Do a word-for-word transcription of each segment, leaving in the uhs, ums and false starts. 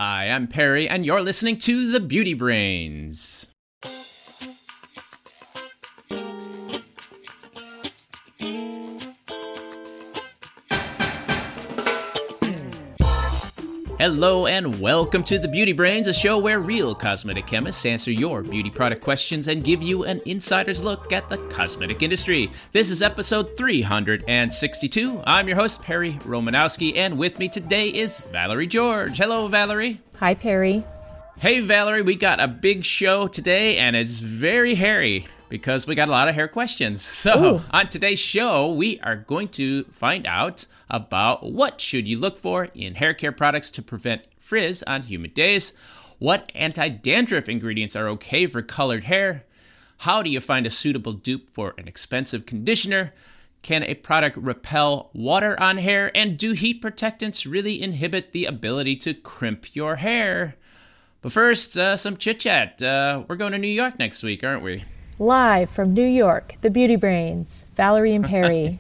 Hi, I'm Perry, and you're listening to The Beauty Brains. Hello and welcome to The Beauty Brains, a show where real cosmetic chemists answer your beauty product questions and give you an insider's look at the cosmetic industry. This is episode three hundred sixty-two. I'm your host, Perry Romanowski, and with me today is Valerie George. Hello, Valerie. Hi, Perry. Hey, Valerie, we got a big show today, and it's very hairy because we got a lot of hair questions. So Ooh. On today's show, we are going to find out about what should you look for in hair care products to prevent frizz on humid days, what anti-dandruff ingredients are okay for colored hair, how do you find a suitable dupe for an expensive conditioner, can a product repel water on hair, and do heat protectants really inhibit the ability to crimp your hair? But first, uh, some chit-chat. Uh, we're going to New York next week, aren't we? Live from New York, the Beauty Brains, Valerie and Perry.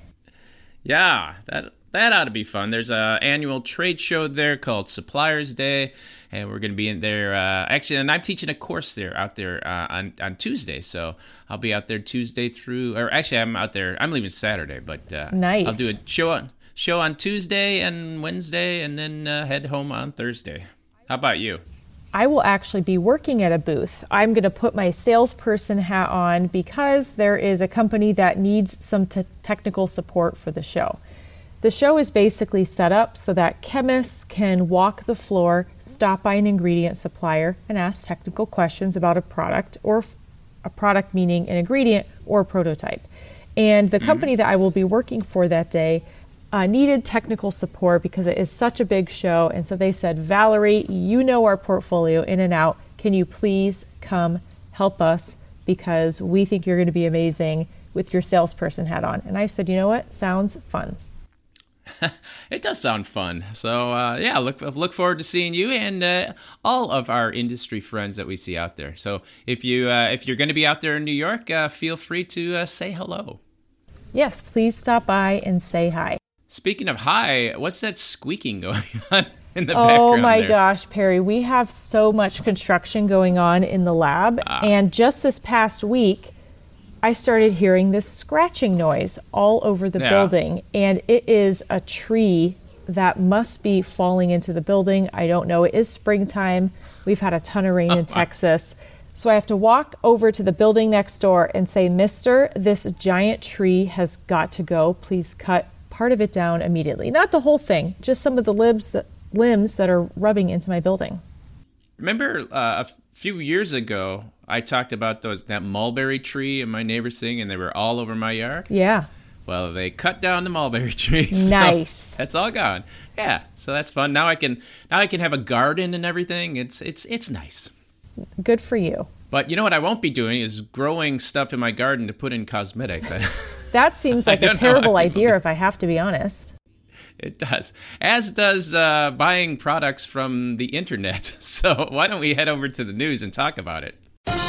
Yeah, that that ought to be fun. There's an annual trade show there called Suppliers Day, and we're going to be in there. Uh, actually, and I'm teaching a course there out there uh, on on Tuesday, so I'll be out there Tuesday through. Or actually, I'm out there. I'm leaving Saturday, but uh, nice. I'll do a show on show on Tuesday and Wednesday, and then uh, head home on Thursday. How about you? I will actually be working at a booth. I'm going to put my salesperson hat on because there is a company that needs some t- technical support for the show. The show is basically set up so that chemists can walk the floor, stop by an ingredient supplier, and ask technical questions about a product, or a product meaning an ingredient or a prototype. And the company that I will be working for that day Uh, needed technical support because it is such a big show. And so they said, Valerie, you know our portfolio in and out. Can you please come help us because we think you're going to be amazing with your salesperson hat on? And I said, you know what? Sounds fun. It does sound fun. So uh, yeah, look look forward to seeing you and uh, all of our industry friends that we see out there. So if, you, uh, if you're going to be out there in New York, uh, feel free to uh, say hello. Yes, please stop by and say hi. Speaking of hi, what's that squeaking going on in the oh background? Oh my there? gosh, Perry, we have so much construction going on in the lab. Ah. And just this past week, I started hearing this scratching noise all over the yeah. building. And it is a tree that must be falling into the building. I don't know. It is springtime. We've had a ton of rain oh, in Texas. So I have to walk over to the building next door and say, Mister, this giant tree has got to go. Please cut part of it down immediately. Not the whole thing, just some of the limbs, limbs that are rubbing into my building. Remember uh, a few years ago, I talked about those that mulberry tree in my neighbor's thing, and they were all over my yard? Yeah. Well, they cut down the mulberry tree. So nice. That's all gone. Yeah, so that's fun. Now I can now I can have a garden and everything. It's it's it's nice. Good for you. But you know what I won't be doing is growing stuff in my garden to put in cosmetics. That seems like a terrible idea if I have to be honest. It does. As does uh, buying products from the internet. So why don't we head over to the news and talk about it?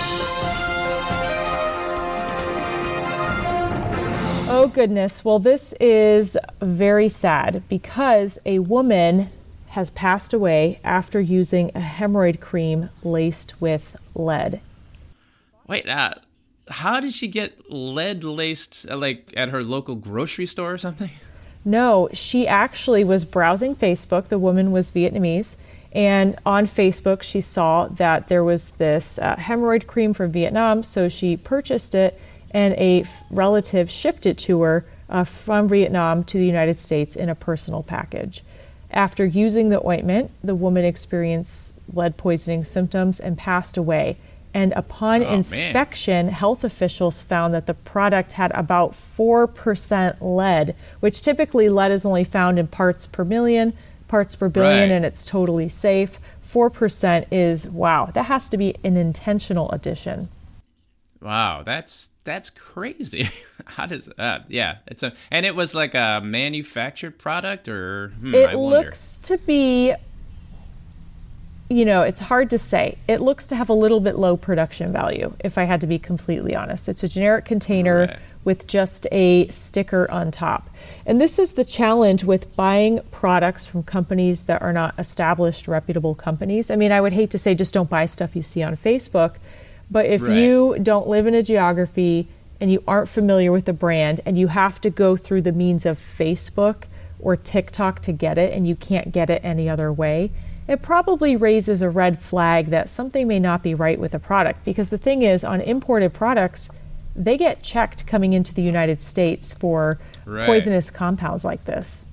Oh, goodness. Well, this is very sad because a woman has passed away after using a hemorrhoid cream laced with lead. Wait, uh, how did she get lead laced, uh, like at her local grocery store or something? No, she actually was browsing Facebook. The woman was Vietnamese. And on Facebook, she saw that there was this uh, hemorrhoid cream from Vietnam. So she purchased it, and a f- relative shipped it to her uh, from Vietnam to the United States in a personal package. After using the ointment, the woman experienced lead poisoning symptoms and passed away. And upon oh, inspection, man. health officials found that the product had about four percent lead, which typically lead is only found in parts per million, parts per billion, right. and it's totally safe. four percent is, wow, that has to be an intentional addition. Wow, that's that's crazy. How does that? Yeah, it's a and it was like a manufactured product, or hmm, it I wonder. looks to be you know, it's hard to say. It looks to have a little bit low production value, if I had to be completely honest. It's a generic container right. with just a sticker on top. And this is the challenge with buying products from companies that are not established, reputable companies. I mean, I would hate to say just don't buy stuff you see on Facebook, but if right. you don't live in a geography and you aren't familiar with the brand and you have to go through the means of Facebook or TikTok to get it and you can't get it any other way, it probably raises a red flag that something may not be right with the product. Because the thing is, on imported products, they get checked coming into the United States for right. poisonous compounds like this.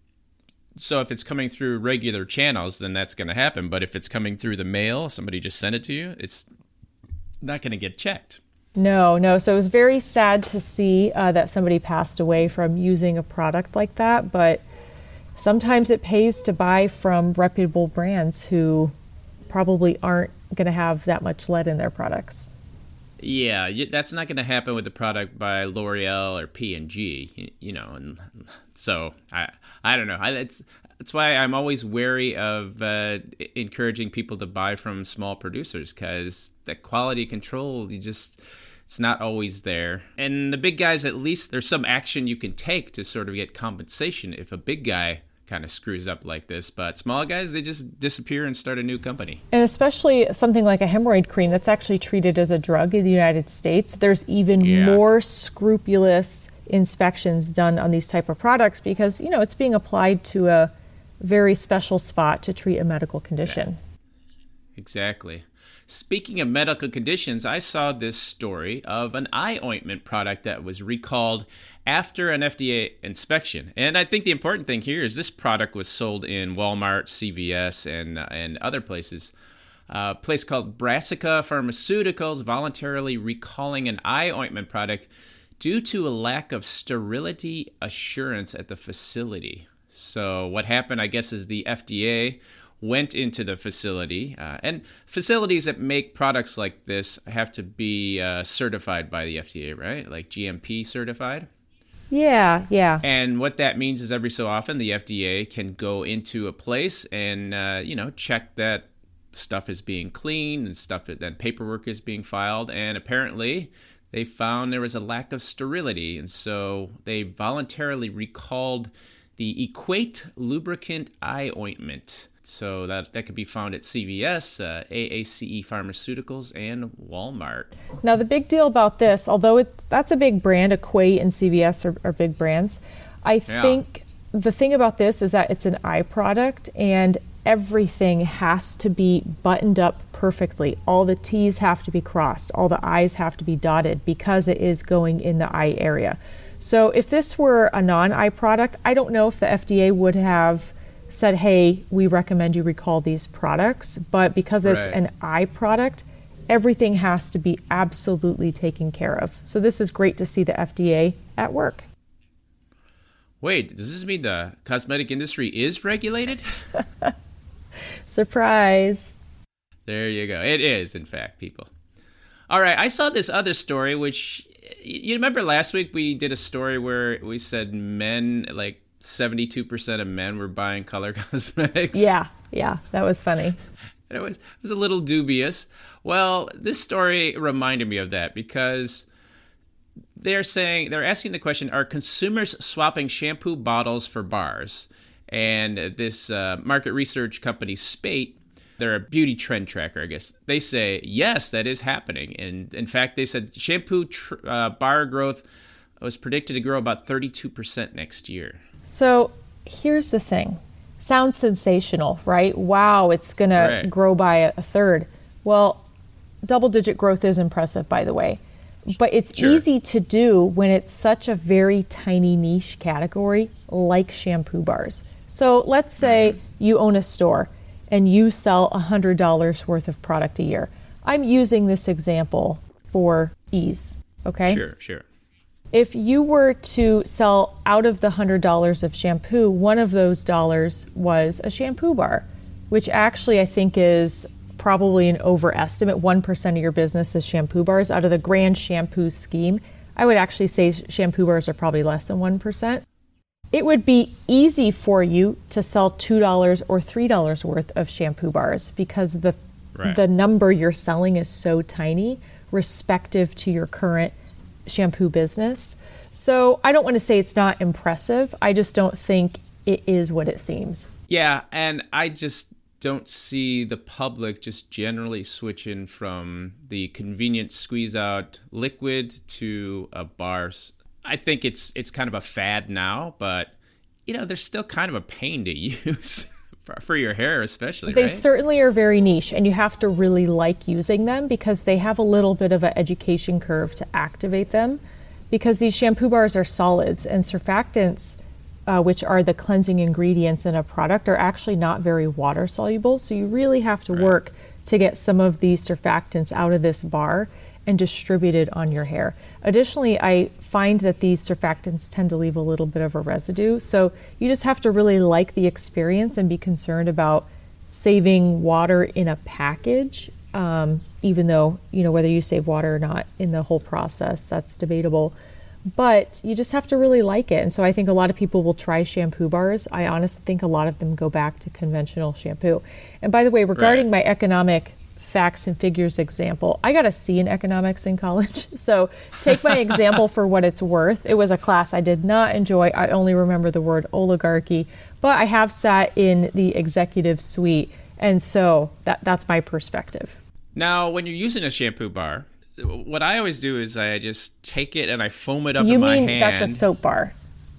So if it's coming through regular channels, then that's going to happen. But if it's coming through the mail, somebody just sent it to you, it's not going to get checked. No, no. So it was very sad to see uh, that somebody passed away from using a product like that. But sometimes it pays to buy from reputable brands who probably aren't going to have that much lead in their products. Yeah, that's not going to happen with a product by L'Oreal or P and G, you know, and so I I don't know. I, it's that's why I'm always wary of uh, encouraging people to buy from small producers, because that quality control, you just it's not always there. And the big guys, at least there's some action you can take to sort of get compensation if a big guy kind of screws up like this. But small guys, they just disappear and start a new company. And especially something like a hemorrhoid cream that's actually treated as a drug in the United States, there's even yeah. more scrupulous inspections done on these type of products because, you know, it's being applied to a very special spot to treat a medical condition. Yeah. Exactly. Speaking of medical conditions, I saw this story of an eye ointment product that was recalled after an F D A inspection. And I think the important thing here is this product was sold in Walmart, C V S, and uh, and other places. Uh, a place called Brassica Pharmaceuticals voluntarily recalling an eye ointment product due to a lack of sterility assurance at the facility. So what happened, I guess, is the F D A went into the facility, uh, and facilities that make products like this have to be uh, certified by the F D A, right? Like G M P certified? Yeah, yeah. And what that means is every so often the F D A can go into a place and, uh, you know, check that stuff is being cleaned and stuff that, that paperwork is being filed. And apparently they found there was a lack of sterility. And so they voluntarily recalled the Equate Lubricant Eye Ointment. So that, that could be found at C V S, uh, A A C E Pharmaceuticals, and Walmart. Now, the big deal about this, although it's that's a big brand, Equate and C V S are, are big brands, I yeah. think the thing about this is that it's an eye product and everything has to be buttoned up perfectly. All the T's have to be crossed. All the I's have to be dotted because it is going in the eye area. So if this were a non-eye product, I don't know if the F D A would have said, hey, we recommend you recall these products. But because it's right. an eye product, everything has to be absolutely taken care of. So this is great to see the F D A at work. Wait, does this mean the cosmetic industry is regulated? Surprise. There you go. It is, in fact, people. All right, I saw this other story, which, you remember last week we did a story where we said men, like, seventy-two percent of men were buying color cosmetics. Yeah, yeah, that was funny. It was, it was a little dubious. Well, this story reminded me of that because they're saying, they're asking the question, are consumers swapping shampoo bottles for bars? And this uh, market research company, Spate, they're a beauty trend tracker, I guess. They say, yes, that is happening. And in fact, they said shampoo tr- uh, bar growth was predicted to grow about thirty-two percent next year. So here's the thing. Sounds sensational, right? Wow, it's going right. to grow by a third. Well, double-digit growth is impressive, by the way. But it's sure. easy to do when it's such a very tiny niche category like shampoo bars. So let's say mm-hmm. you own a store and you sell one hundred dollars worth of product a year. I'm using this example for ease, okay? Sure, sure. If you were to sell out of the one hundred dollars of shampoo, one of those dollars was a shampoo bar, which actually I think is probably an overestimate. one percent of your business is shampoo bars. Out of the grand shampoo scheme, I would actually say shampoo bars are probably less than one percent. It would be easy for you to sell two dollars or three dollars worth of shampoo bars because the right. the number you're selling is so tiny respective to your current shampoo business. So I don't want to say it's not impressive. I just don't think it is what it seems. Yeah, and I just don't see the public just generally switching from the convenient squeeze out liquid to a bar. I think it's it's kind of a fad now, but you know, they're still kind of a pain to use for, for your hair especially, They right? certainly are very niche, and you have to really like using them because they have a little bit of an education curve to activate them, because these shampoo bars are solids, and surfactants, uh, which are the cleansing ingredients in a product, are actually not very water soluble. So you really have to right. work to get some of these surfactants out of this bar and distribute it on your hair. Additionally, I find that these surfactants tend to leave a little bit of a residue. So you just have to really like the experience and be concerned about saving water in a package, um, even though, you know, whether you save water or not in the whole process, that's debatable. But you just have to really like it. And so I think a lot of people will try shampoo bars. I honestly think a lot of them go back to conventional shampoo. And by the way, regarding right. my economic facts and figures example, I got a C in economics in college. So take my example for what it's worth. It was a class I did not enjoy. I only remember the word oligarchy, but I have sat in the executive suite. And so that that's my perspective. Now, when you're using a shampoo bar, what I always do is I just take it and I foam it up you in my hand. You mean that's a soap bar?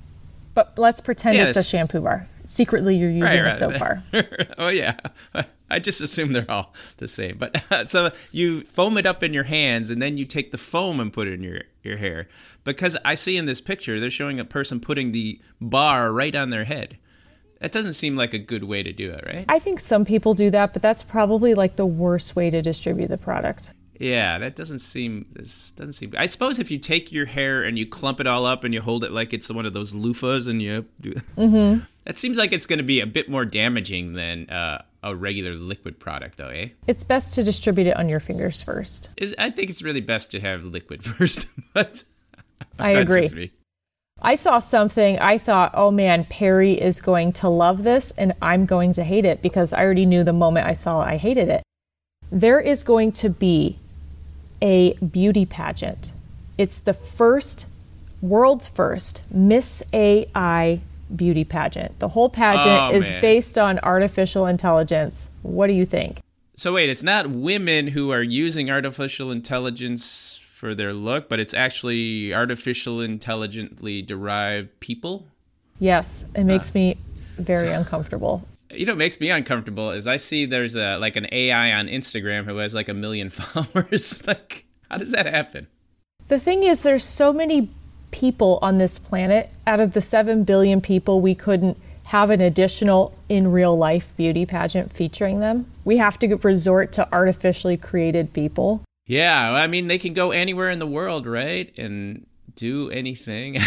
But let's pretend yeah, it's a shampoo bar. Secretly, you're using right, right. a soap bar. Oh, yeah. I just assume they're all the same. But uh, so you foam it up in your hands, and then you take the foam and put it in your, your hair. Because I see in this picture, they're showing a person putting the bar right on their head. That doesn't seem like a good way to do it, right? I think some people do that, but that's probably like the worst way to distribute the product. Yeah, that doesn't seem, this doesn't seem, I suppose if you take your hair and you clump it all up and you hold it like it's one of those loofahs and you do, mm-hmm. that seems like it's going to be a bit more damaging than uh, a regular liquid product though, eh? It's best to distribute it on your fingers first. Is I think it's really best to have liquid first, but I agree. I saw something, I thought, oh man, Perry is going to love this and I'm going to hate it because I already knew the moment I saw it, I hated it. There is going to be a beauty pageant. It's the first, world's first Miss A I beauty pageant. The whole pageant oh, is man. based on artificial intelligence. What do you think? So wait, it's not women who are using artificial intelligence for their look, but it's actually artificial intelligently derived people? Yes, it makes uh, me very so, uncomfortable. You know what makes me uncomfortable is I see there's a like an A I on Instagram who has like a million followers. Like, how does that happen? The thing is, there's so many people on this planet. Out of the seven billion people, we couldn't have an additional in real life beauty pageant featuring them. We have to resort to artificially created people. Yeah, I mean, they can go anywhere in the world, right? And do anything.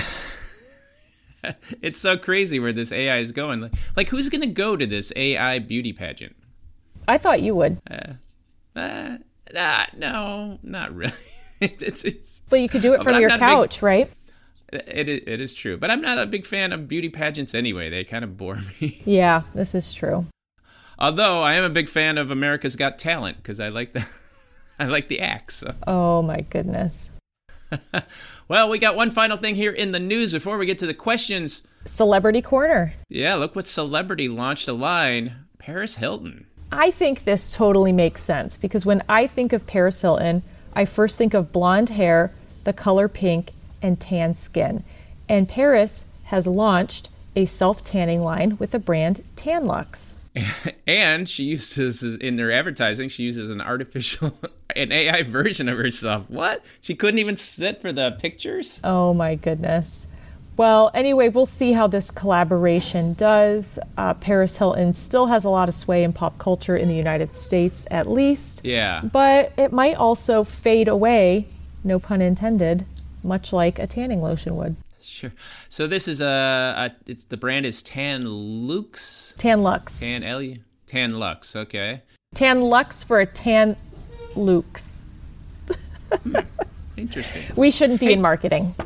It's so crazy where this A I is going. Like, like who's going to go to this A I beauty pageant? I thought you would. Uh, uh, nah, no, not really. it, it's, it's, but you could do it from your couch, big, right? It, it, it is true. But I'm not a big fan of beauty pageants anyway. They kind of bore me. Yeah, this is true. Although I am a big fan of America's Got Talent because I like the, I like the acts. So. Oh, my goodness. Well, we got one final thing here in the news before we get to the questions. Celebrity Corner. Yeah, look what celebrity launched a line. Paris Hilton. I think this totally makes sense because when I think of Paris Hilton, I first think of blonde hair, the color pink, and tan skin. And Paris has launched a self-tanning line with the brand TanLux. And she uses, in their advertising, she uses an artificial, an A I version of herself. What? She couldn't even sit for the pictures? Oh, my goodness. Well, anyway, we'll see how this collaboration does. Uh, Paris Hilton still has a lot of sway in pop culture in the United States, at least. Yeah. But it might also fade away, no pun intended, much like a tanning lotion would. Sure. So this is a, a it's the brand is TanLux. TanLux. Tan L U. TanLux. Okay. TanLux for a TanLux. hmm. Interesting. We shouldn't be hey. in marketing.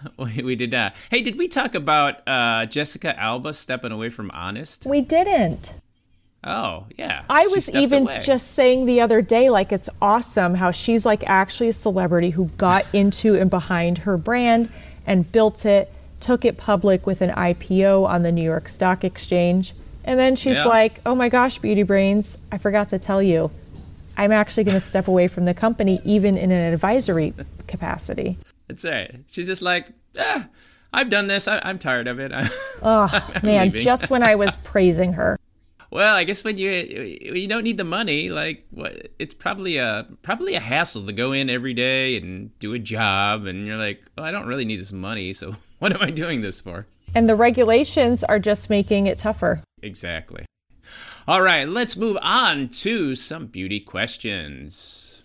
we, we did not. Hey, did we talk about uh, Jessica Alba stepping away from Honest? We didn't. Oh, yeah. I was even away. just saying the other day, like, it's awesome how she's like actually a celebrity who got into and behind her brand and built it, took it public with an I P O on the New York Stock Exchange. And then she's yeah. like, oh my gosh, Beauty Brains, I forgot to tell you, I'm actually going to step away from the company, even in an advisory capacity. That's right. She's just like, ah, I've done this. I, I'm tired of it. Oh, man, leaving. Just when I was praising her. Well, I guess when you you don't need the money, like what, it's probably a probably a hassle to go in every day and do a job, and you're like, oh, I don't really need this money, so what am I doing this for? And the regulations are just making it tougher. Exactly. All right, let's move on to some beauty questions.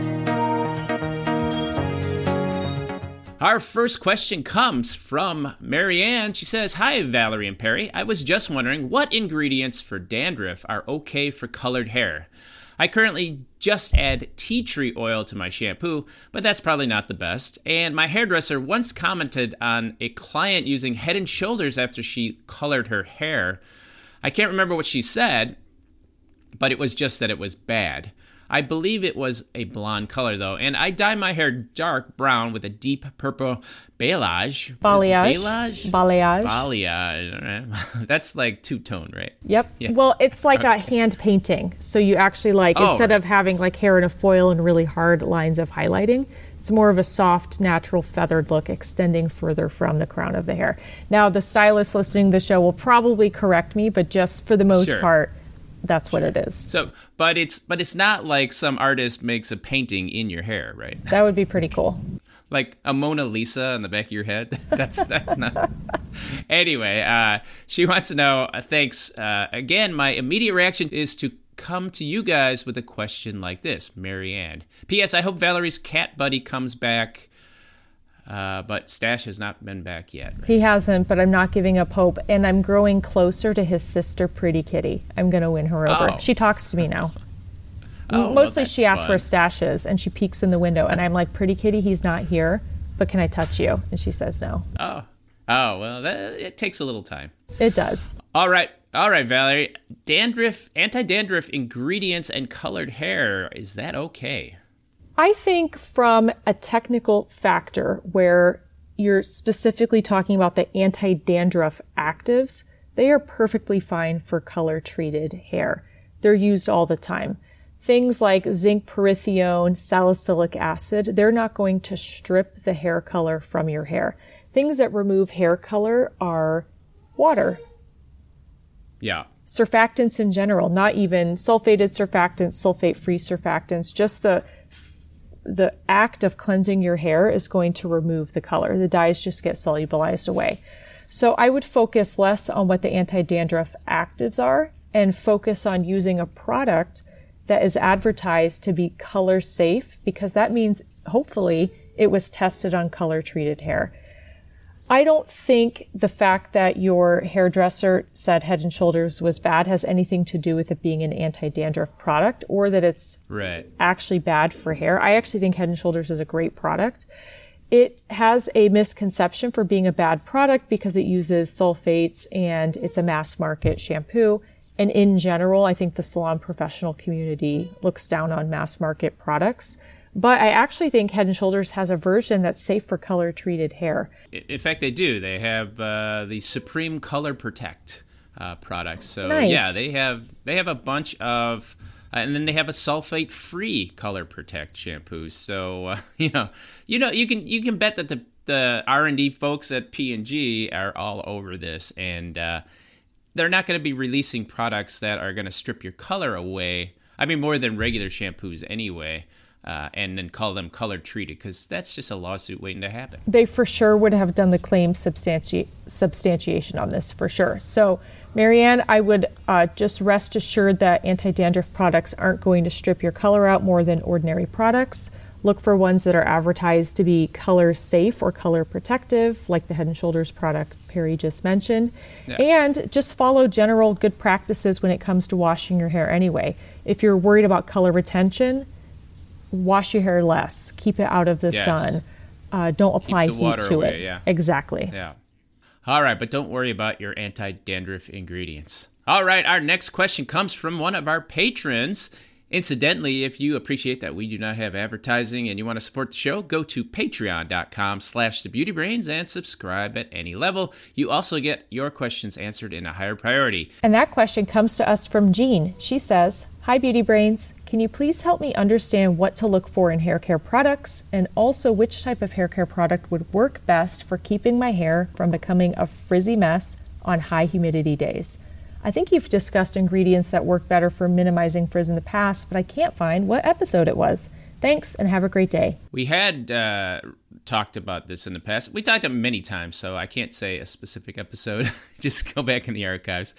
Our first question comes from Marianne. She says, hi, Valerie and Perry. I was just wondering what ingredients for dandruff are okay for colored hair. I currently just add tea tree oil to my shampoo, but that's probably not the best. And my hairdresser once commented on a client using Head and Shoulders after she colored her hair. I can't remember what she said, but it was just that it was bad. I believe it was a blonde color, though, and I dye my hair dark brown with a deep purple balayage. Balayage. Balayage? Balayage. Balayage. That's like two-tone, right? Yep. Yeah. Well, it's like a hand painting. So you actually like, oh, instead right. of having like hair in a foil and really hard lines of highlighting, it's more of a soft, natural, feathered look extending further from the crown of the hair. Now, the stylist listening to the show will probably correct me, but just for the most sure. part, that's sure. what it is. So, but it's but it's not like some artist makes a painting in your hair, right? That would be pretty cool. Like a Mona Lisa on the back of your head. That's that's not. Anyway, uh, she wants to know. Uh, thanks uh, again. My immediate reaction is to come to you guys with a question like this, Marianne. P S. I hope Valerie's cat buddy comes back. Uh, but Stash has not been back yet. Right? He hasn't, but I'm not giving up hope. And I'm growing closer to his sister, Pretty Kitty. I'm going to win her over. Oh. She talks to me now. Oh, Mostly well, she asks fun. where Stash is, and she peeks in the window. And I'm like, Pretty Kitty, he's not here, but can I touch you? And she says no. Oh, oh well, that, it takes a little time. It does. All right. All right, Valerie. Dandruff, anti-dandruff ingredients and colored hair. Is that okay? I think from a technical factor where you're specifically talking about the anti-dandruff actives, they are perfectly fine for color-treated hair. They're used all the time. Things like zinc pyrithione, salicylic acid, they're not going to strip the hair color from your hair. Things that remove hair color are water. Yeah. Surfactants in general, not even sulfated surfactants, sulfate-free surfactants, just the the act of cleansing your hair is going to remove the color. The dyes just get solubilized away. So I would focus less on what the anti-dandruff actives are and focus on using a product that is advertised to be color safe, because that means hopefully it was tested on color treated hair. I don't think the fact that your hairdresser said Head and Shoulders was bad has anything to do with it being an anti-dandruff product, or that it's right. actually bad for hair. I actually think Head and Shoulders is a great product. It has a misconception for being a bad product because it uses sulfates and it's a mass market shampoo. And in general, I think the salon professional community looks down on mass market products. But I actually think Head and Shoulders has a version that's safe for color-treated hair. In fact, they do. They have uh, the Supreme Color Protect uh, products. So nice. yeah, they have they have a bunch of, uh, and then they have a sulfate-free Color Protect shampoo. So uh, you know, you know, you can you can bet that the the R and D folks at P and G are all over this, and uh, they're not going to be releasing products that are going to strip your color away. I mean, more than regular shampoos anyway. Uh, and then call them color treated, because that's just a lawsuit waiting to happen. They for sure would have done the claim substanti- substantiation on this for sure. So, Marianne, I would uh, just rest assured that anti-dandruff products aren't going to strip your color out more than ordinary products. Look for ones that are advertised to be color safe or color protective, like the Head and Shoulders product Perry just mentioned. Yeah. And just follow general good practices when it comes to washing your hair anyway. If you're worried about color retention, wash your hair less, keep it out of the yes. sun. uh, don't apply Keep the heat water to away, it. Yeah. Exactly. Yeah. All right, but don't worry about your anti-dandruff ingredients. All right, our next question comes from one of our patrons. Incidentally, if you appreciate that we do not have advertising and you want to support the show, go to patreon.com slash thebeautybrains and subscribe at any level. You also get your questions answered in a higher priority. And that question comes to us from Jean. She says, "Hi, Beauty Brains. Can you please help me understand what to look for in hair care products and also which type of hair care product would work best for keeping my hair from becoming a frizzy mess on high humidity days? I think you've discussed ingredients that work better for minimizing frizz in the past, but I can't find what episode it was. Thanks, and have a great day." We had uh, talked about this in the past. We talked about it many times, so I can't say a specific episode. Just go back in the archives.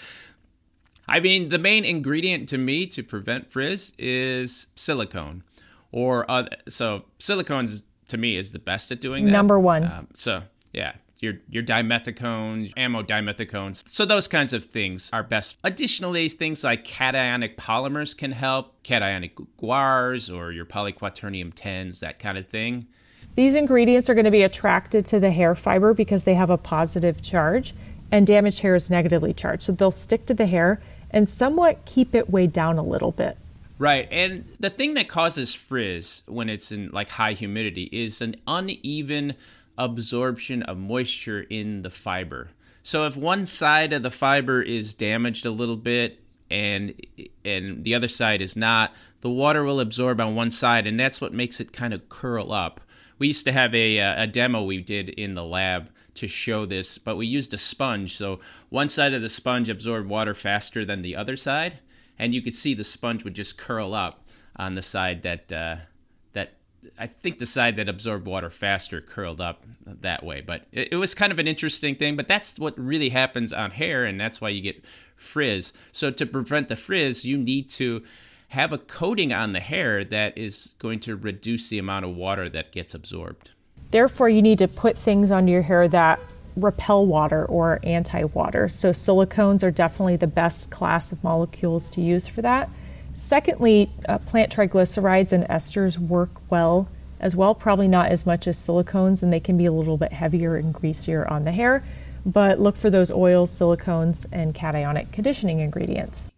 I mean, the main ingredient to me to prevent frizz is silicone. Or other, so silicone, is, to me, is the best at doing that. Number one. Um, so, yeah. Your your dimethicones, amodimethicones. So those kinds of things are best. Additionally, things like cationic polymers can help, cationic guars or your polyquaternium tens, that kind of thing. These ingredients are going to be attracted to the hair fiber because they have a positive charge, and damaged hair is negatively charged. So they'll stick to the hair and somewhat keep it weighed down a little bit. Right, and the thing that causes frizz when it's in like high humidity is an uneven absorption of moisture in the fiber. So if one side of the fiber is damaged a little bit and and the other side is not, the water will absorb on one side, and that's what makes it kind of curl up. We used to have a a demo we did in the lab to show this, but we used a sponge. So one side of the sponge absorbed water faster than the other side, and you could see the sponge would just curl up on the side that uh, that I think the side that absorbed water faster curled up that way. But it, it was kind of an interesting thing, but that's what really happens on hair, and that's why you get frizz. So to prevent the frizz, you need to have a coating on the hair that is going to reduce the amount of water that gets absorbed. Therefore, you need to put things on your hair that repel water or anti-water. So silicones are definitely the best class of molecules to use for that. Secondly, uh, plant triglycerides and esters work well as well, probably not as much as silicones, and they can be a little bit heavier and greasier on the hair, but look for those oils, silicones, and cationic conditioning ingredients.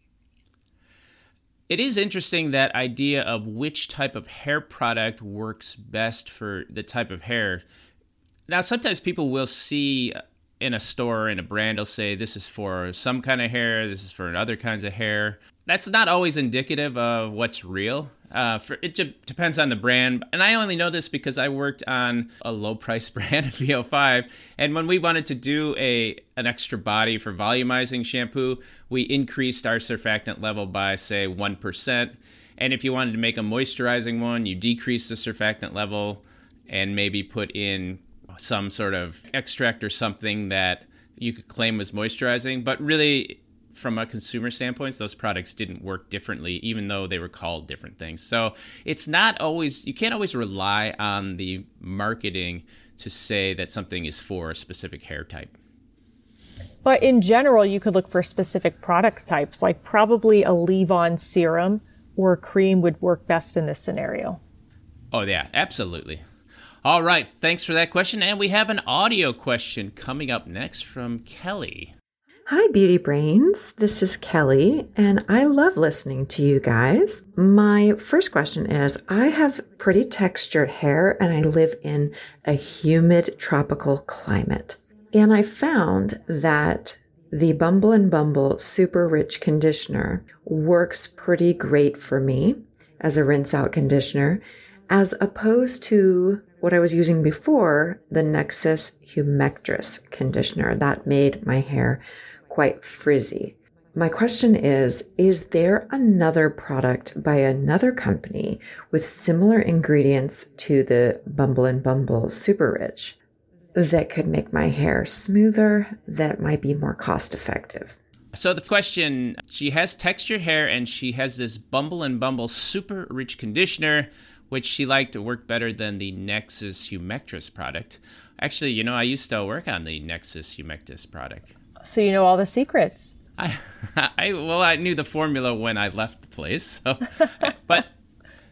It is interesting, that idea of which type of hair product works best for the type of hair. Now, sometimes people will see in a store, in a brand, will say this is for some kind of hair, this is for other kinds of hair. That's not always indicative of what's real. Uh, for, it j- depends on the brand. And I only know this because I worked on a low-price brand, V O five. And when we wanted to do a an extra body for volumizing shampoo, we increased our surfactant level by, say, one percent. And if you wanted to make a moisturizing one, you decrease the surfactant level and maybe put in some sort of extract or something that you could claim was moisturizing. But really, from a consumer standpoint, those products didn't work differently, even though they were called different things. So it's not always, you can't always rely on the marketing to say that something is for a specific hair type. But in general, you could look for specific product types, like probably a leave-on serum or cream would work best in this scenario. Oh, yeah, absolutely. All right, thanks for that question. And we have an audio question coming up next from Kelly. Hi, Beauty Brains. This is Kelly, and I love listening to you guys. My first question is, I have pretty textured hair, and I live in a humid tropical climate. And I found that the Bumble and Bumble Super Rich Conditioner works pretty great for me as a rinse-out conditioner, as opposed to what I was using before, the Nexxus Humectress conditioner. That made my hair quite frizzy. My question is, is there another product by another company with similar ingredients to the Bumble and Bumble Super Rich that could make my hair smoother, that might be more cost effective? So the question, she has textured hair and she has this Bumble and Bumble Super Rich Conditioner, which she liked to work better than the Nexxus Humectress product. Actually, you know, I used to work on the Nexxus Humectress product. So you know all the secrets. I, I well, I knew the formula when I left the place. So, but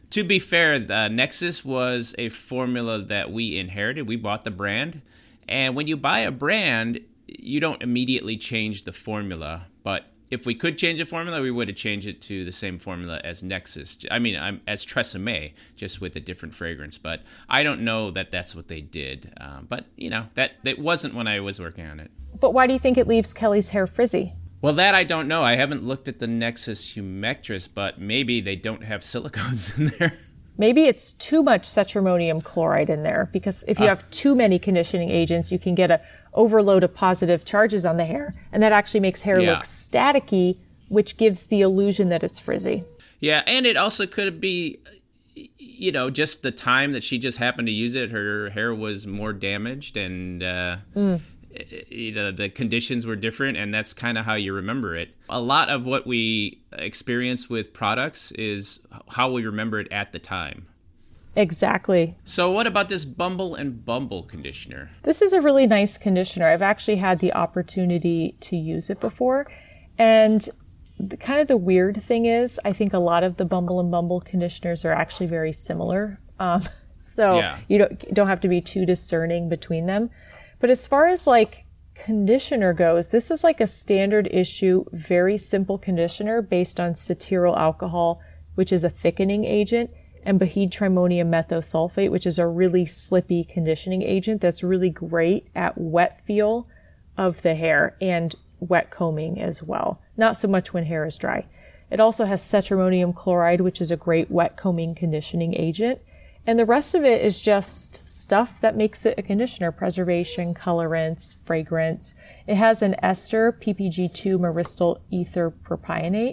To be fair, the Nexus was a formula that we inherited. We bought the brand. And when you buy a brand, you don't immediately change the formula. But if we could change the formula, we would have changed it to the same formula as Nexus. I mean, I'm, as Tresemme, just with a different fragrance. But I don't know that that's what they did. Um, but, you know, that, that wasn't when I was working on it. But why do you think it leaves Kelly's hair frizzy? Well, that I don't know. I haven't looked at the Nexus Humectress, but maybe they don't have silicones in there. Maybe it's too much cetrimonium chloride in there, because if you uh, have too many conditioning agents, you can get a overload of positive charges on the hair, and that actually makes hair yeah. look staticky, which gives the illusion that it's frizzy. Yeah, and it also could be, you know, just the time that she just happened to use it. Her hair was more damaged, and uh, mm. you know, the conditions were different, and that's kind of how you remember it. A lot of what we experience with products is how we remember it at the time. Exactly. So what about this Bumble and Bumble conditioner? This is a really nice conditioner. I've actually had the opportunity to use it before. And the, kind of the weird thing is, I think a lot of the Bumble and Bumble conditioners are actually very similar. Um, so yeah. you don't, don't have to be too discerning between them. But as far as like conditioner goes, this is like a standard issue, very simple conditioner based on cetyl alcohol, which is a thickening agent, and behydramonium methosulfate, which is a really slippy conditioning agent that's really great at wet feel of the hair and wet combing as well. Not so much when hair is dry. It also has cetrimonium chloride, which is a great wet combing conditioning agent. And the rest of it is just stuff that makes it a conditioner: preservation, colorants, fragrance. It has an ester, P P G two myristyl ether propionate.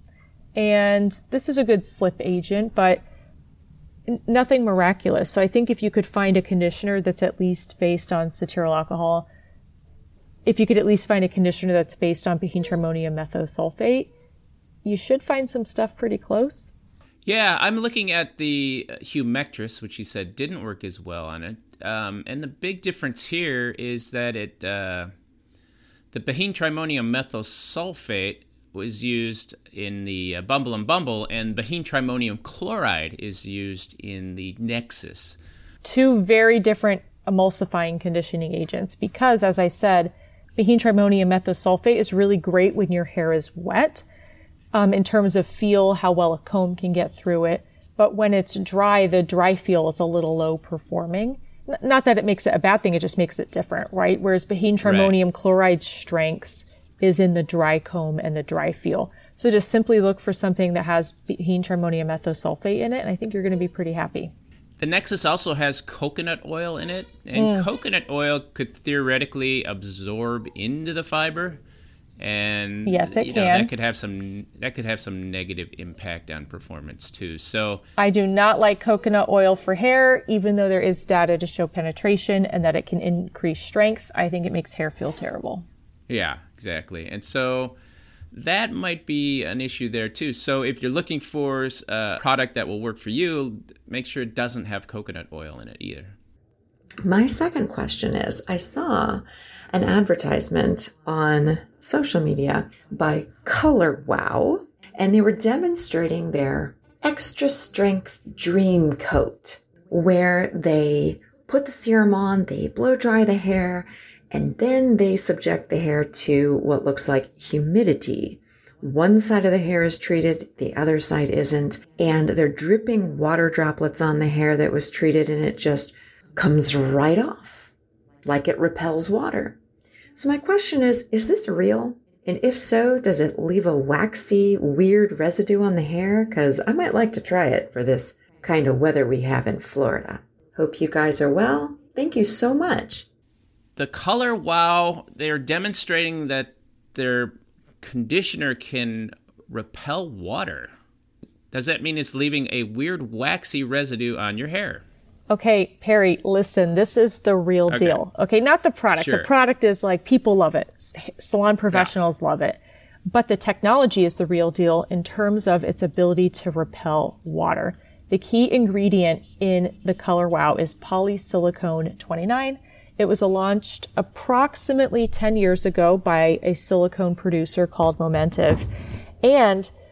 And this is a good slip agent, but n- nothing miraculous. So I think if you could find a conditioner that's at least based on cetyl alcohol, if you could at least find a conditioner that's based on behydramonium methosulfate, you should find some stuff pretty close. Yeah, I'm looking at the Humectress, which you said didn't work as well on it. Um, and the big difference here is that it uh, the behydramonium methosulfate was used in the uh, Bumble and Bumble, and behydramonium chloride is used in the Nexus. Two very different emulsifying conditioning agents, because, as I said, behydramonium methosulfate is really great when your hair is wet. Um, in terms of feel, how well a comb can get through it. But when it's dry, the dry feel is a little low performing. N- not that it makes it a bad thing, it just makes it different, right? Whereas behydramonium right. chloride's strengths is in the dry comb and the dry feel. So just simply look for something that has behydramonium methosulfate in it, and I think you're going to be pretty happy. The Nexus also has coconut oil in it, and mm. coconut oil could theoretically absorb into the fiber. And yes, it you know, can. that could have some that could have some negative impact on performance too. So I do not like coconut oil for hair, even though there is data to show penetration and that it can increase strength. I think it makes hair feel terrible. Yeah, exactly. And so that might be an issue there too. So if you're looking for a product that will work for you, make sure it doesn't have coconut oil in it either. My second question is, I saw an advertisement on social media by Color Wow, and they were demonstrating their extra strength dream coat, where they put the serum on, they blow dry the hair, and then they subject the hair to what looks like humidity. One side of the hair is treated, the other side isn't, and they're dripping water droplets on the hair that was treated, and it just comes right off, like it repels water. So my question is, is this real? And if so, does it leave a waxy, weird residue on the hair? Because I might like to try it for this kind of weather we have in Florida. Hope you guys are well. Thank you so much. The Color Wow, they're demonstrating that their conditioner can repel water. Does that mean it's leaving a weird waxy residue on your hair? Okay, Perry, listen, this is the real okay. deal. Okay, not the product. Sure. The product is like, people love it. Salon professionals yeah. love it. But the technology is the real deal in terms of its ability to repel water. The key ingredient in the Color Wow is polysilicone twenty-nine. It was launched approximately ten years ago by a silicone producer called Momentive. And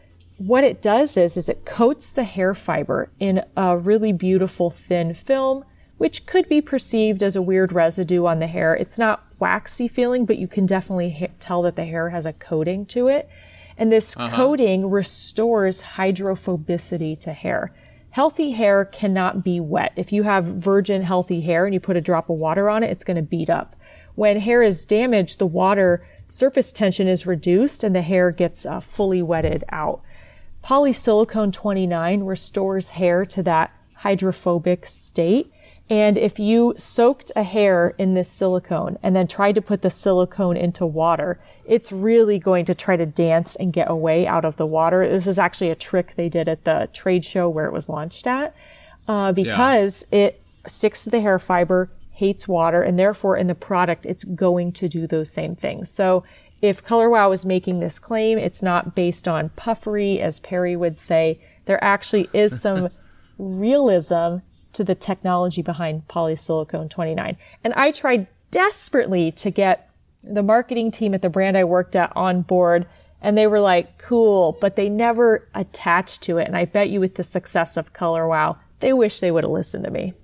what it does is, is it coats the hair fiber in a really beautiful thin film, which could be perceived as a weird residue on the hair. It's not waxy feeling, but you can definitely ha- tell that the hair has a coating to it. And this uh-huh. coating restores hydrophobicity to hair. Healthy hair cannot be wet. If you have virgin healthy hair and you put a drop of water on it, it's going to beat up. When hair is damaged, the water surface tension is reduced and the hair gets uh, fully wetted out. Polysilicone twenty-nine restores hair to that hydrophobic state. And if you soaked a hair in this silicone and then tried to put the silicone into water, it's really going to try to dance and get away out of the water. This is actually a trick they did at the trade show where it was launched at, uh, because yeah. it sticks to the hair fiber, hates water, and therefore in the product, it's going to do those same things. So if Color Wow is making this claim, it's not based on puffery, as Perry would say. There actually is some realism to the technology behind polysilicone twenty-nine. And I tried desperately to get the marketing team at the brand I worked at on board, and they were like, cool, but they never attached to it. And I bet you with the success of Color Wow, they wish they would have listened to me.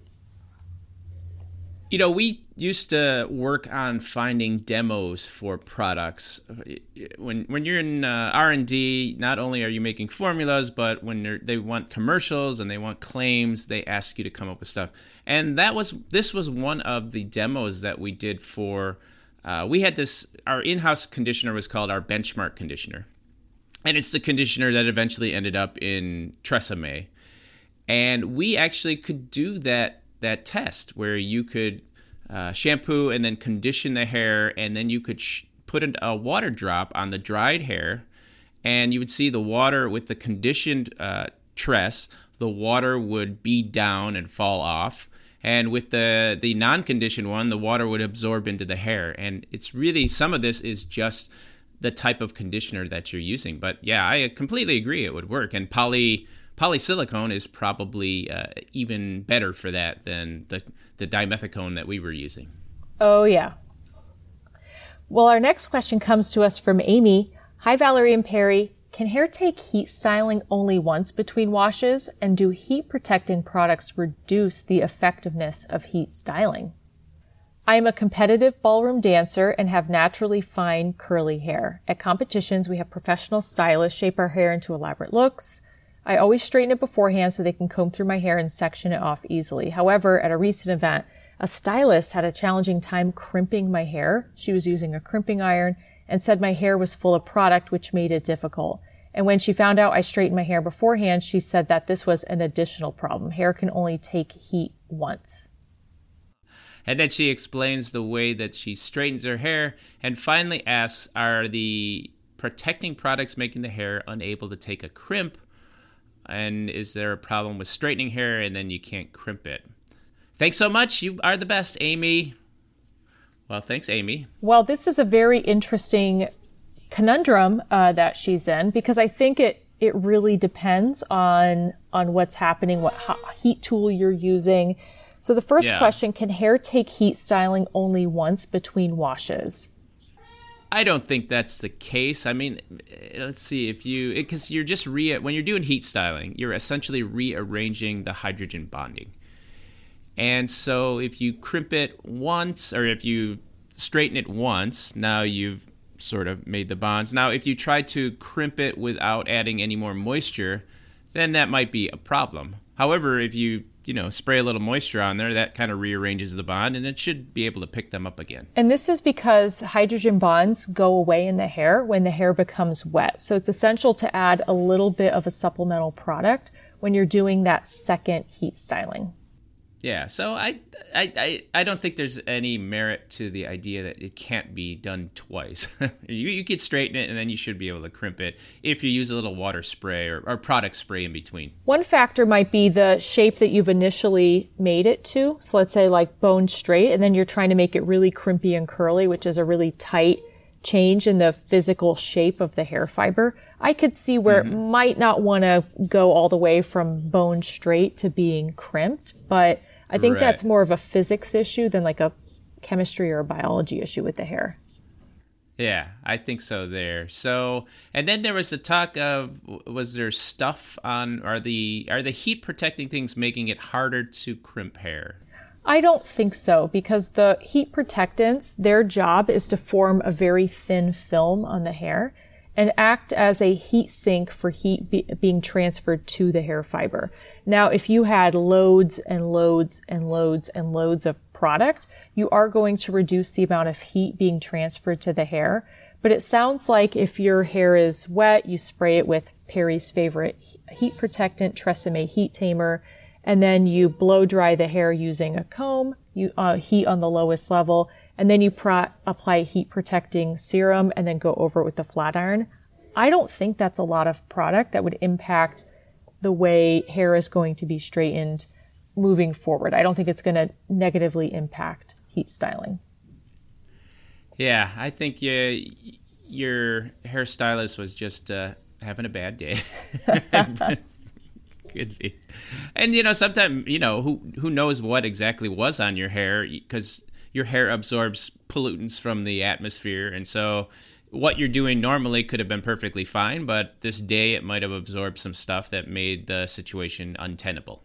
You know, we used to work on finding demos for products. When when you're in uh, R and D, not only are you making formulas, but when they want commercials and they want claims, they ask you to come up with stuff. And that was this was one of the demos that we did for. Uh, we had this. Our in-house conditioner was called our Benchmark conditioner, and it's the conditioner that eventually ended up in Tresemme. And we actually could do that. that test where you could uh, shampoo and then condition the hair, and then you could sh- put a, a water drop on the dried hair, and you would see the water with the conditioned uh, tress, the water would bead down and fall off. And with the, the non-conditioned one, the water would absorb into the hair. And it's really, some of this is just the type of conditioner that you're using. But yeah, I completely agree it would work. And poly... Polysilicone is probably uh, even better for that than the, the dimethicone that we were using. Oh, yeah. Well, our next question comes to us from Amy. Hi, Valerie and Perry. Can hair take heat styling only once between washes? And do heat protecting products reduce the effectiveness of heat styling? I am a competitive ballroom dancer and have naturally fine, curly hair. At competitions, we have professional stylists shape our hair into elaborate looks. I always straighten it beforehand so they can comb through my hair and section it off easily. However, at a recent event, a stylist had a challenging time crimping my hair. She was using a crimping iron and said my hair was full of product, which made it difficult. And when she found out I straightened my hair beforehand, she said that this was an additional problem. Hair can only take heat once. And then she explains the way that she straightens her hair and finally asks, are the protecting products making the hair unable to take a crimp? And is there a problem with straightening hair and then you can't crimp it? Thanks so much. You are the best, Amy. Well, thanks, Amy. Well, this is a very interesting conundrum uh, that she's in, because I think it, it really depends on, on what's happening, what heat tool you're using. So the first yeah. question, can hair take heat styling only once between washes? I don't think that's the case. I mean, let's see if you, because you're just re, when you're doing heat styling, you're essentially rearranging the hydrogen bonding. And so if you crimp it once, or if you straighten it once, now you've sort of made the bonds. Now, if you try to crimp it without adding any more moisture, then that might be a problem. However, if you you know, spray a little moisture on there, that kind of rearranges the bond, and it should be able to pick them up again. And this is because hydrogen bonds go away in the hair when the hair becomes wet. So it's essential to add a little bit of a supplemental product when you're doing that second heat styling. Yeah, so I, I, I, I don't think there's any merit to the idea that it can't be done twice. you, you could straighten it, and then you should be able to crimp it if you use a little water spray or, or product spray in between. One factor might be the shape that you've initially made it to. So let's say like bone straight, and then you're trying to make it really crimpy and curly, which is a really tight change in the physical shape of the hair fiber. I could see where mm-hmm. it might not want to go all the way from bone straight to being crimped, but I think right. that's more of a physics issue than like a chemistry or a biology issue with the hair. Yeah, I think so there. So, and then there was the talk of, was there stuff on, are the are the heat protecting things making it harder to crimp hair? I don't think so, because the heat protectants, their job is to form a very thin film on the hair and act as a heat sink for heat be- being transferred to the hair fiber. Now, if you had loads and loads and loads and loads of product, you are going to reduce the amount of heat being transferred to the hair. But it sounds like if your hair is wet, you spray it with Perry's favorite heat protectant, Tresemme Heat Tamer, and then you blow dry the hair using a comb, you uh, heat on the lowest level, and then you pro- apply heat protecting serum and then go over it with the flat iron. I don't think that's a lot of product that would impact the way hair is going to be straightened moving forward. I don't think it's going to negatively impact heat styling. Yeah, I think you, your hairstylist was just uh, having a bad day. Could be. And, you know, sometimes, you know, who who knows what exactly was on your hair, because your hair absorbs pollutants from the atmosphere. And so what you're doing normally could have been perfectly fine, but this day it might have absorbed some stuff that made the situation untenable.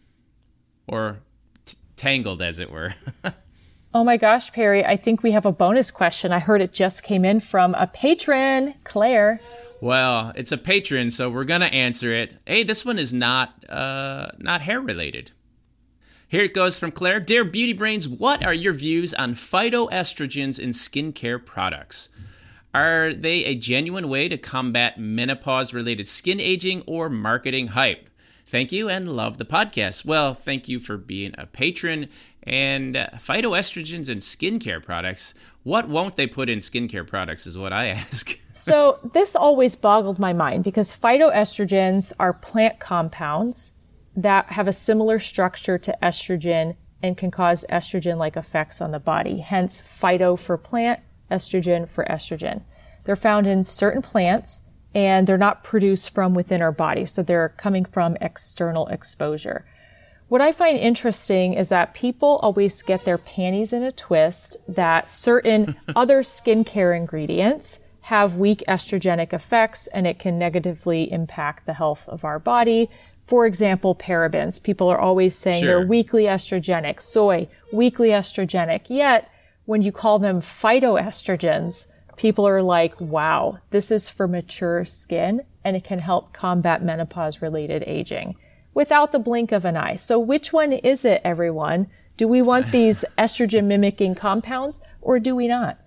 Or t- tangled, as it were. Oh my gosh, Perry, I think we have a bonus question. I heard it just came in from a patron, Claire. Well, it's a patron, so we're going to answer it. Hey, this one is not uh, not hair related. Here it goes from Claire. Dear Beauty Brains, what are your views on phytoestrogens in skincare products? Are they a genuine way to combat menopause-related skin aging or marketing hype? Thank you and love the podcast. Well, thank you for being a patron. And uh, phytoestrogens in skincare products, what won't they put in skincare products is what I ask. So this always boggled my mind because phytoestrogens are plant compounds that have a similar structure to estrogen and can cause estrogen-like effects on the body. Hence, phyto for plant, estrogen for estrogen. They're found in certain plants and they're not produced from within our body. So they're coming from external exposure. What I find interesting is that people always get their panties in a twist that certain other skincare ingredients have weak estrogenic effects and it can negatively impact the health of our body. For example, parabens. People are always saying Sure. they're weakly estrogenic. Soy, weakly estrogenic. Yet, when you call them phytoestrogens, people are like, wow, this is for mature skin and it can help combat menopause-related aging without the blink of an eye. So which one is it, everyone? Do we want these estrogen-mimicking compounds or do we not?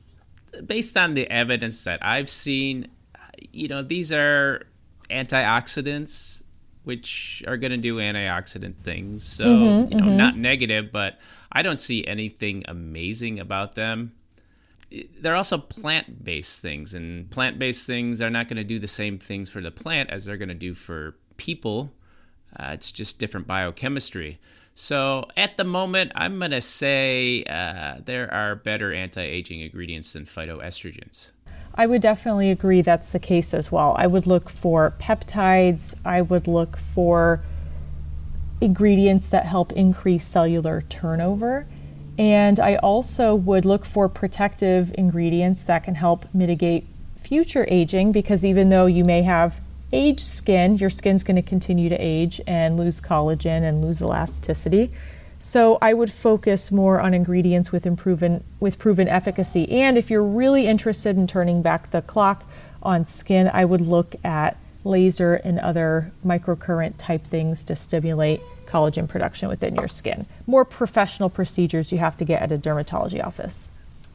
Based on the evidence that I've seen, you know, these are antioxidants, which are going to do antioxidant things. So, mm-hmm, you know, mm-hmm. not negative, but I don't see anything amazing about them. They're also plant-based things, and plant-based things are not going to do the same things for the plant as they're going to do for people. Uh, it's just different biochemistry. So at the moment, I'm going to say uh, there are better anti-aging ingredients than phytoestrogens. I would definitely agree that's the case as well. I would look for peptides. I would look for ingredients that help increase cellular turnover. And I also would look for protective ingredients that can help mitigate future aging, because even though you may have aged skin, your skin's going to continue to age and lose collagen and lose elasticity. So I would focus more on ingredients with proven with proven efficacy. And if you're really interested in turning back the clock on skin, I would look at laser and other microcurrent type things to stimulate collagen production within your skin. More professional procedures you have to get at a dermatology office.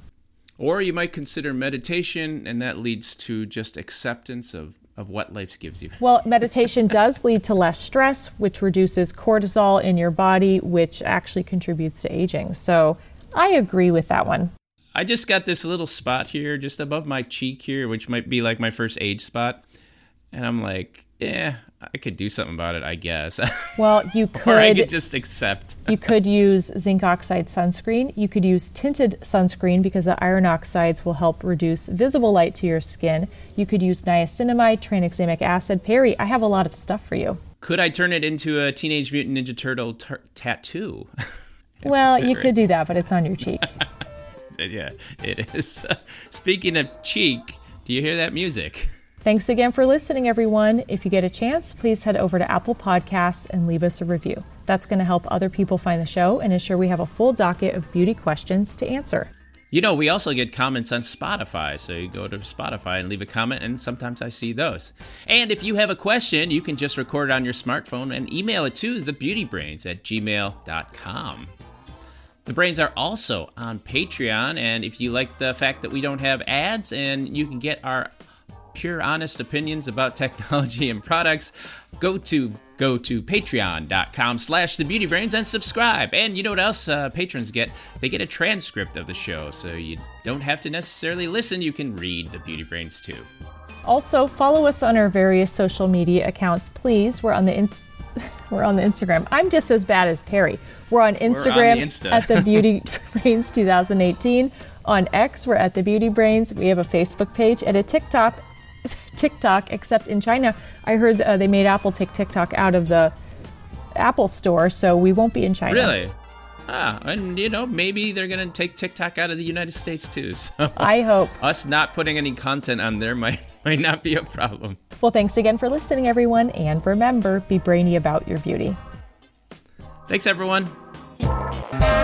Or you might consider meditation, and that leads to just acceptance of of what life gives you. Well, meditation does lead to less stress, which reduces cortisol in your body, which actually contributes to aging. So I agree with that one. I just got this little spot here just above my cheek here, which might be like my first age spot. And I'm like, yeah, I could do something about it, I guess. Well, you could. Or I could just accept. You could use zinc oxide sunscreen. You could use tinted sunscreen because the iron oxides will help reduce visible light to your skin. You could use niacinamide, tranexamic acid. Perry, I have a lot of stuff for you. Could I turn it into a Teenage Mutant Ninja Turtle t- tattoo? Well, you could do that, but it's on your cheek. Yeah, it is. Speaking of cheek, do you hear that music? Thanks again for listening, everyone. If you get a chance, please head over to Apple Podcasts and leave us a review. That's going to help other people find the show and ensure we have a full docket of beauty questions to answer. You know, we also get comments on Spotify, so you go to Spotify and leave a comment, and sometimes I see those. And if you have a question, you can just record it on your smartphone and email it to thebeautybrains at gmail dot com. The Brains are also on Patreon, and if you like the fact that we don't have ads and you can get our pure, honest opinions about technology and products, go to go to patreon.com slash thebeautybrains and subscribe. And you know what else uh, patrons get? They get a transcript of the show, so you don't have to necessarily listen. You can read The Beauty Brains too. Also, follow us on our various social media accounts, please. We're on the ins- we're on the Instagram. I'm just as bad as Perry. We're on Instagram we're on at The Beauty Brains twenty eighteen. On X, we're at The Beauty Brains. We have a Facebook page and a TikTok. TikTok, except in China, I heard uh, they made Apple take TikTok out of the Apple store, so we won't be in China. Really? Ah, and you know, maybe they're going to take TikTok out of the United States too. So I hope. Us not putting any content on there might, might not be a problem. Well, thanks again for listening, everyone, and remember, be brainy about your beauty. Thanks, everyone.